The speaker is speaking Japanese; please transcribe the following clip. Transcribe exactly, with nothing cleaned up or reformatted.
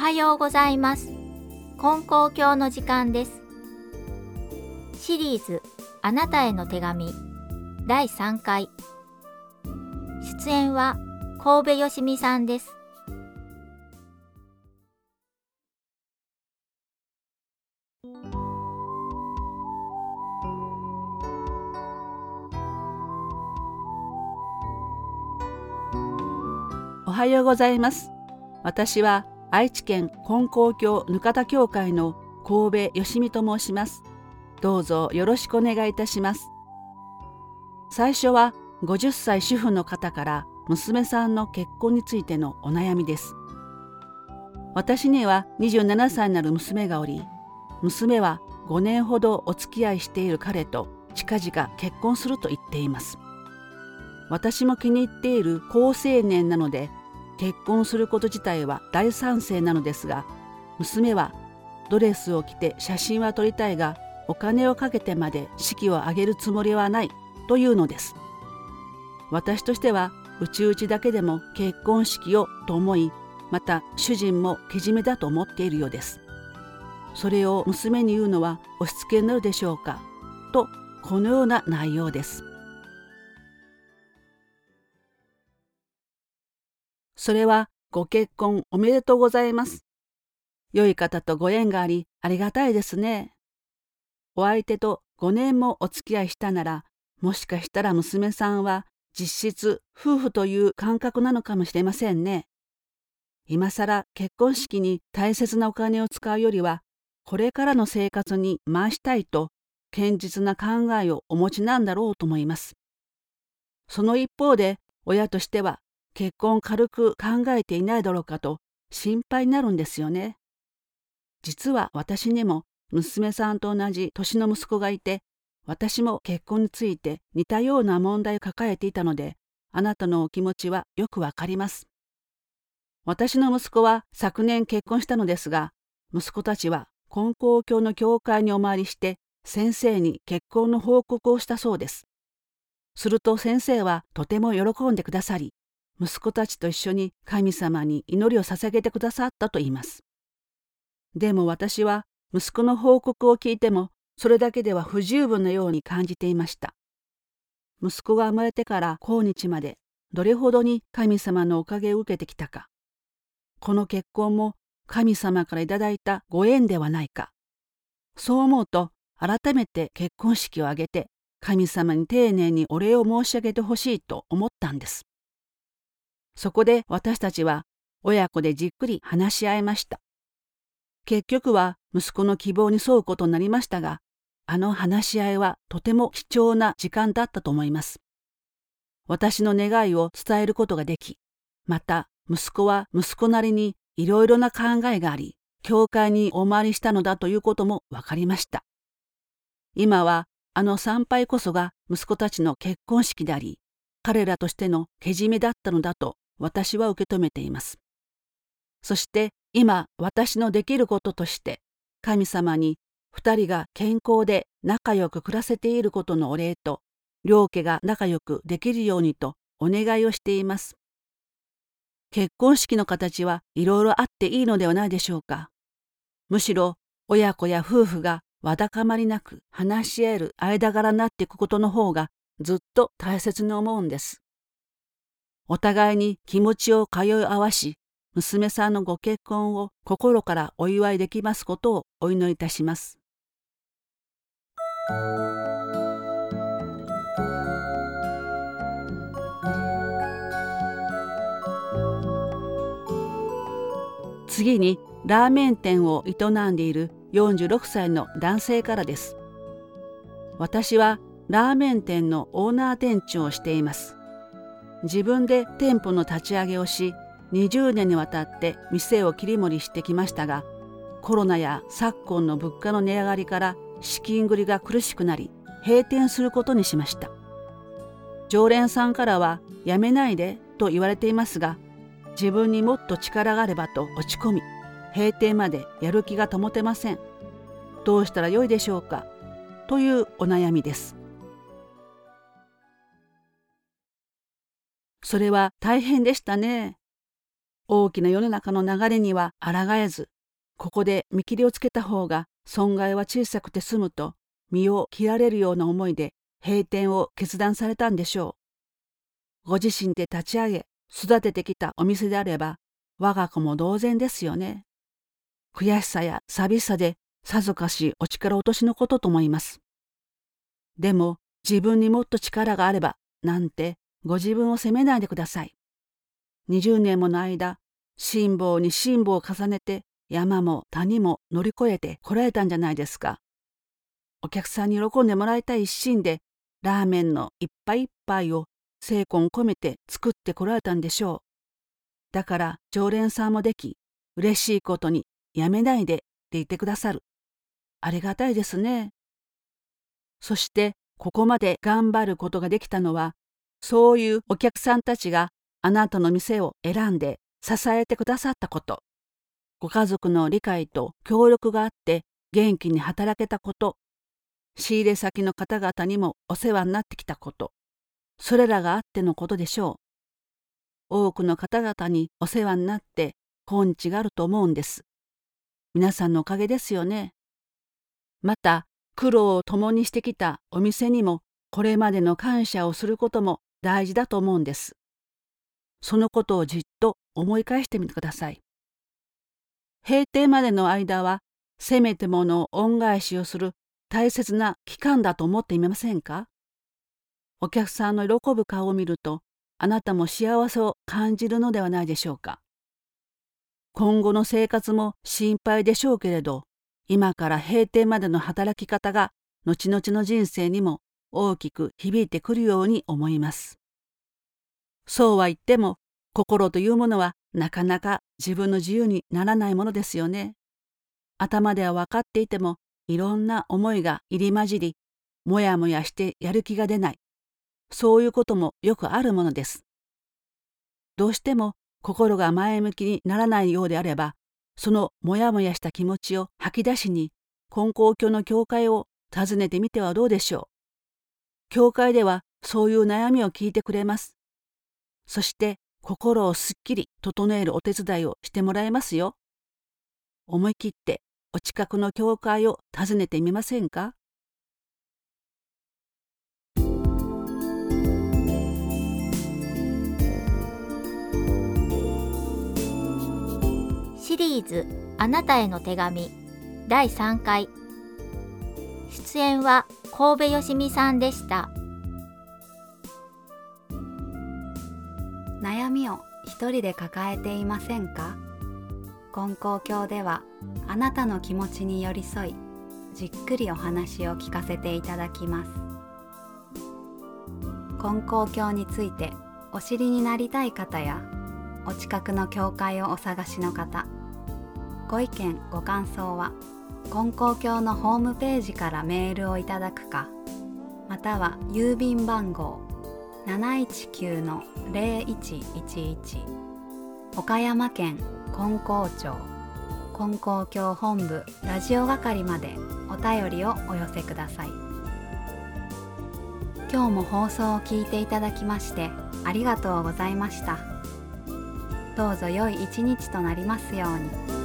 はようございます。金光教の時間です。シリーズあなたへの手紙だいさんかい。出演は神戸よしみさんです。 おはようございます。私は愛知県金光教ぬかた教会の神戸よしみと申します。どうぞよろしくお願いいたします。最初はごじゅっさい主婦の方から娘さんの結婚についてのお悩みです。私にはにじゅうななさいになる娘がおり、娘はごねんほどお付き合いしている彼と近々結婚すると言っています。私も気に入っている好青年なので、結婚すること自体は大賛成なのですが、娘はドレスを着て写真は撮りたいが、お金をかけてまで式を挙げるつもりはないというのです。私としては内々だけでも結婚式をと思い、また主人もけじめだと思っているようです。それを娘に言うのは押し付けになるでしょうかと、このような内容です。それはご結婚おめでとうございます。良い方とご縁がありありがたいですね。お相手とごねんもお付き合いしたなら、もしかしたら娘さんは実質夫婦という感覚なのかもしれませんね。今さら結婚式に大切なお金を使うよりは、これからの生活に回したいと堅実な考えをお持ちなんだろうと思います。その一方で、親としては結婚軽く考えていないだろうかと心配になるんですよね。実は私にも娘さんと同じ年の息子がいて、私も結婚について似たような問題を抱えていたので、あなたのお気持ちはよくわかります。私の息子は昨年結婚したのですが、息子たちは金光教の教会にお参りして先生に結婚の報告をしたそうです。すると先生はとても喜んでくださり、息子たちと一緒に神様に祈りを捧げてくださったと言います。でも私は息子の報告を聞いてもそれだけでは不十分なように感じていました。息子が生まれてから今日までどれほどに神様のおかげを受けてきたか。この結婚も神様からいただいたご縁ではないか。そう思うと改めて結婚式を挙げて神様に丁寧にお礼を申し上げてほしいと思ったんです。そこで私たちは親子でじっくり話し合いました。結局は息子の希望に沿うことになりましたが、あの話し合いはとても貴重な時間だったと思います。私の願いを伝えることができ、また息子は息子なりにいろいろな考えがあり、教会にお参りしたのだということも分かりました。今はあの参拝こそが息子たちの結婚式であり、彼らとしてのけじめだったのだと私は受け止めています。そして今私のできることとして神様に二人が健康で仲良く暮らせていることのお礼と、両家が仲良くできるようにとお願いをしています。結婚式の形はいろいろあっていいのではないでしょうか。むしろ親子や夫婦がわだかまりなく話し合える間柄になっていくことの方がずっと大切に思うんです。お互いに気持ちを通い合わし、娘さんのご結婚を心からお祝いできますことをお祈りいたします。次にラーメン店を営んでいるよんじゅうろくさいの男性からです。私はラーメン店のオーナー店長をしています。自分で店舗の立ち上げをし、にじゅうねんにわたって店を切り盛りしてきましたが、コロナや昨今の物価の値上がりから資金繰りが苦しくなり、閉店することにしました。常連さんからはやめないでと言われていますが、自分にもっと力があればと落ち込み、閉店までやる気が保てません。どうしたらよいでしょうかというお悩みです。それは大変でしたね。 大きな世の中の流れには抗えず、ここで見切りをつけた方が損害は小さくて済むと、身を切られるような思いで閉店を決断されたんでしょう。ご自身で立ち上げ、育ててきたお店であれば、我が子も同然ですよね。悔しさや寂しさでさぞかしお力落としのことと思います。でも自分にもっと力があればなんてご自分を責めないでください。にじゅうねんもの間、辛抱に辛抱を重ねて山も谷も乗り越えてこられたんじゃないですか。お客さんに喜んでもらいたい一心でラーメンの一杯一杯を精魂込めて作ってこられたんでしょう。だから常連さんもでき、嬉しいことにやめないでって言ってくださる。ありがたいですね。そしてここまで頑張ることができたのは、そういうお客さんたちがあなたの店を選んで支えてくださったこと、ご家族の理解と協力があって元気に働けたこと、仕入れ先の方々にもお世話になってきたこと、それらがあってのことでしょう。多くの方々にお世話になって根治があると思うんです。皆さんのおかげですよね。また、苦労を共にしてきたお店にもこれまでの感謝をすることも大事だと思うんです。そのことをじっと思い返してみてください。閉店までの間は、せめてものを恩返しをする大切な期間だと思ってみませんか？お客さんの喜ぶ顔を見ると、あなたも幸せを感じるのではないでしょうか。今後の生活も心配でしょうけれど、今から閉店までの働き方が後々の人生にも大きく響いてくるように思います。そうは言っても、心というものはなかなか自分の自由にならないものですよね。頭では分かっていても、いろんな思いが入り混じり、もやもやしてやる気が出ない。そういうこともよくあるものです。どうしても心が前向きにならないようであれば、そのもやもやした気持ちを吐き出しに、金光教の教会を訪ねてみてはどうでしょう。教会ではそういう悩みを聞いてくれます。そして心をすっきり整えるお手伝いをしてもらえますよ。思い切ってお近くの教会を訪ねてみませんか？ シリーズあなたへの手紙だいさんかい。出演は神戸よしみさんでした。 悩みを一人で抱えていませんか？金光教ではあなたの気持ちに寄り添い、じっくりお話を聞かせていただきます。金光教についてお知りになりたい方や、お近くの教会をお探しの方、ご意見ご感想は金光教のホームページからメールをいただくか、または郵便番号 なないちきゅうのぜろいちいちいち 岡山県金光町金光教本部ラジオ係までお便りをお寄せください。今日も放送を聞いていただきましてありがとうございました。どうぞ良い一日となりますように。